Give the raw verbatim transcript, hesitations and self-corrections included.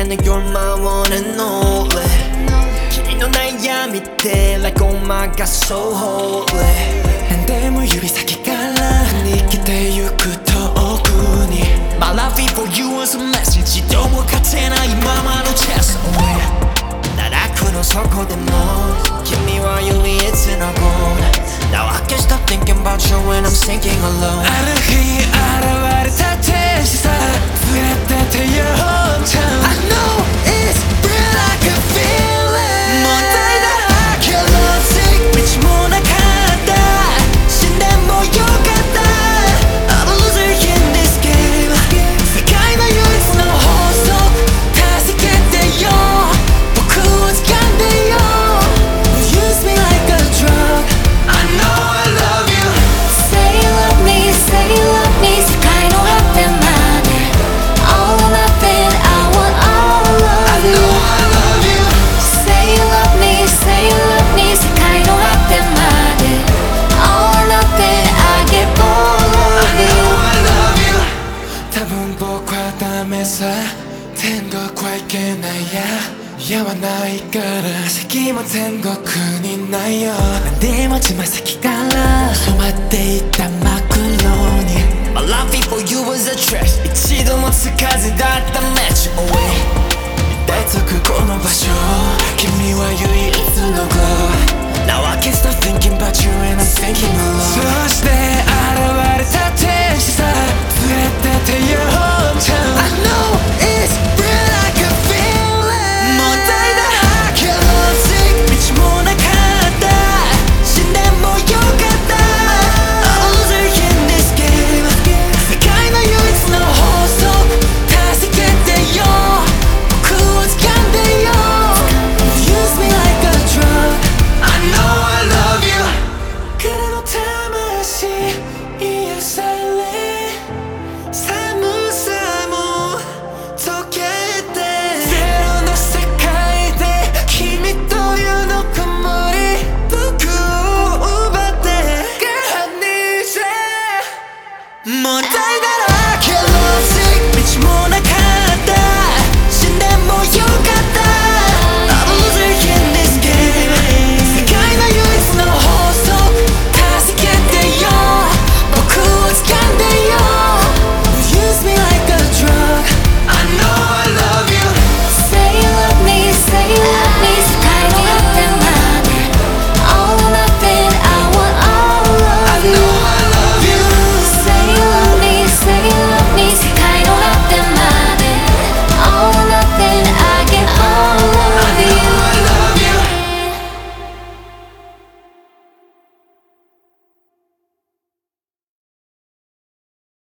の You're my one and only 君の悩みって Like oh my god so holy 何でも指先から握ってゆく遠くに My love for you is a message どうも勝てないままの chest away 奈落の底でも君は唯一のゴール Now I can't stop thinking about you when I'm sinking alone ある日現れた天使さ触れててよ本ちゃん I know it's real I can feel it 問題だらけ Logic 道もなかった死んでもよかった I'm a loser in this game 世界の唯一の法則助けてよ僕を掴んでよ Use me like a drug I know I love you Say you love me, say you love me 世界の果てまで All or nothing, I want all I of you know I love you Say you love me, say you love me 世界の果てまで All or nothing, I get all of I you know I love you 多分僕はダメさ天国はいけないや嫌はないから席も天国にないよ何でもつま先から染まっていた真っ黒に My love for you was a trash 一度もつかずだった match away